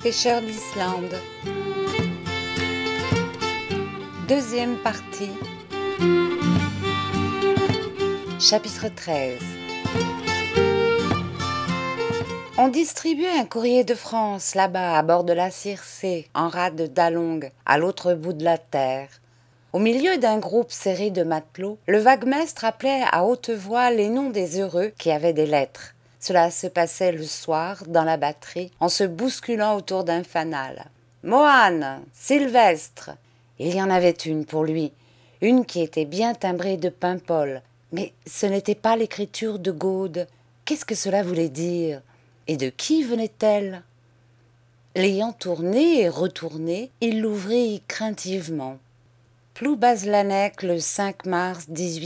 pêcheurs d'Islande. Deuxième partie. Chapitre 13. On distribuait un courrier de France là-bas à bord de la Circé, en rade d'Along, à l'autre bout de la terre. Au milieu d'un groupe serré de matelots, le vaguemestre appelait à haute voix les noms des heureux qui avaient des lettres. Cela se passait le soir, dans la batterie, en se bousculant autour d'un fanal. Mohan, Sylvestre. Il y en avait une pour lui, une qui était bien timbrée de Paimpol. Mais ce n'était pas l'écriture de Gaude. Qu'est-ce que cela voulait dire? Et de qui venait-elle? L'ayant tournée et retournée, il l'ouvrit craintivement. Ploubazlanec, le 5 mars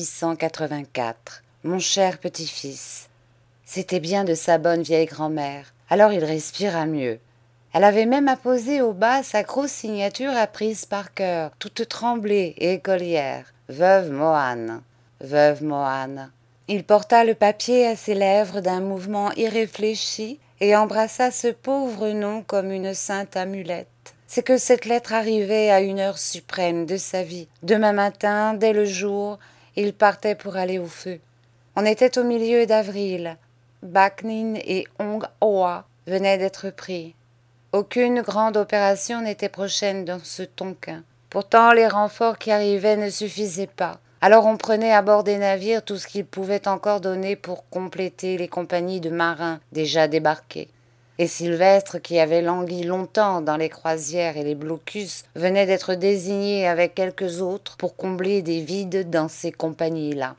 1884. Mon cher petit-fils. C'était bien de sa bonne vieille grand-mère. Alors il respira mieux. Elle avait même apposé au bas sa grosse signature apprise par cœur, toute tremblée et écolière. Veuve Mohan. Veuve Mohan. Il porta le papier à ses lèvres d'un mouvement irréfléchi et embrassa ce pauvre nom comme une sainte amulette. C'est que cette lettre arrivait à une heure suprême de sa vie. Demain matin, dès le jour, il partait pour aller au feu. On était au milieu d'avril. Backnin et Ong Hoa venaient d'être pris. Aucune grande opération n'était prochaine dans ce Tonkin. Pourtant, les renforts qui arrivaient ne suffisaient pas. Alors on prenait à bord des navires tout ce qu'ils pouvaient encore donner pour compléter les compagnies de marins déjà débarqués. Et Sylvestre, qui avait langui longtemps dans les croisières et les blocus, venait d'être désigné avec quelques autres pour combler des vides dans ces compagnies-là.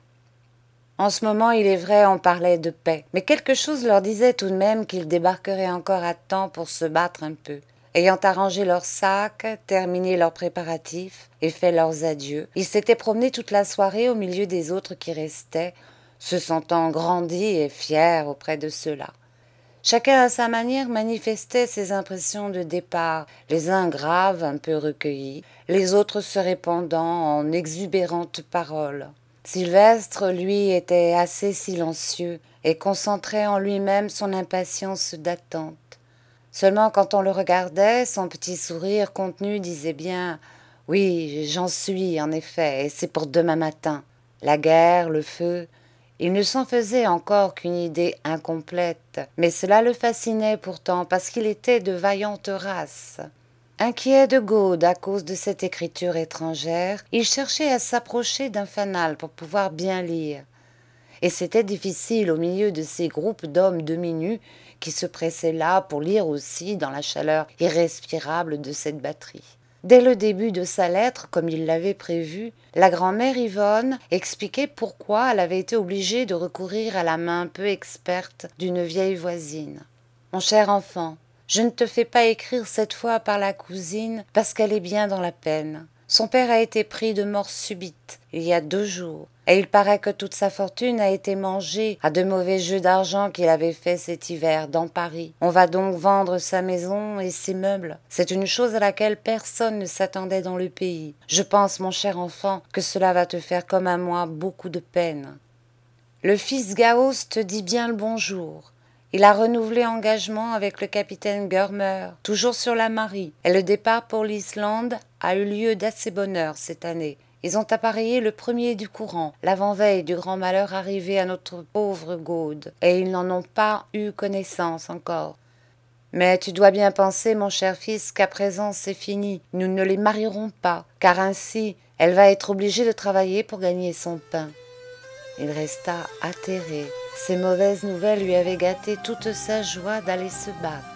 En ce moment, il est vrai, on parlait de paix, mais quelque chose leur disait tout de même qu'ils débarqueraient encore à temps pour se battre un peu. Ayant arrangé leurs sacs, terminé leurs préparatifs et fait leurs adieux, ils s'étaient promenés toute la soirée au milieu des autres qui restaient, se sentant grandis et fiers auprès de ceux-là. Chacun à sa manière manifestait ses impressions de départ, les uns graves, un peu recueillis, les autres se répandant en exubérantes paroles. Sylvestre, lui, était assez silencieux et concentrait en lui-même son impatience d'attente. Seulement quand on le regardait, son petit sourire contenu disait bien « Oui, j'en suis, en effet, et c'est pour demain matin. » La guerre, le feu, il ne s'en faisait encore qu'une idée incomplète, mais cela le fascinait pourtant parce qu'il était de vaillante race. Inquiet de Gaude à cause de cette écriture étrangère, il cherchait à s'approcher d'un fanal pour pouvoir bien lire. Et c'était difficile au milieu de ces groupes d'hommes demi-nus qui se pressaient là pour lire aussi dans la chaleur irrespirable de cette batterie. Dès le début de sa lettre, comme il l'avait prévu, la grand-mère Yvonne expliquait pourquoi elle avait été obligée de recourir à la main peu experte d'une vieille voisine. « Mon cher enfant, je ne te fais pas écrire cette fois par la cousine parce qu'elle est bien dans la peine. Son père a été pris de mort subite il y a 2 jours. Et il paraît que toute sa fortune a été mangée à de mauvais jeux d'argent qu'il avait fait cet hiver dans Paris. On va donc vendre sa maison et ses meubles. C'est une chose à laquelle personne ne s'attendait dans le pays. Je pense, mon cher enfant, que cela va te faire comme à moi beaucoup de peine. Le fils Gauss te dit bien le bonjour. Il a renouvelé engagement avec le capitaine Görmer, toujours sur la Marie, et le départ pour l'Islande a eu lieu d'assez bonne heure cette année. Ils ont appareillé le premier du courant, l'avant-veille du grand malheur arrivé à notre pauvre Gaude, et ils n'en ont pas eu connaissance encore. Mais tu dois bien penser, mon cher fils, qu'à présent c'est fini, nous ne les marierons pas, car ainsi elle va être obligée de travailler pour gagner son pain. » Il resta atterré. Ces mauvaises nouvelles lui avaient gâté toute sa joie d'aller se battre.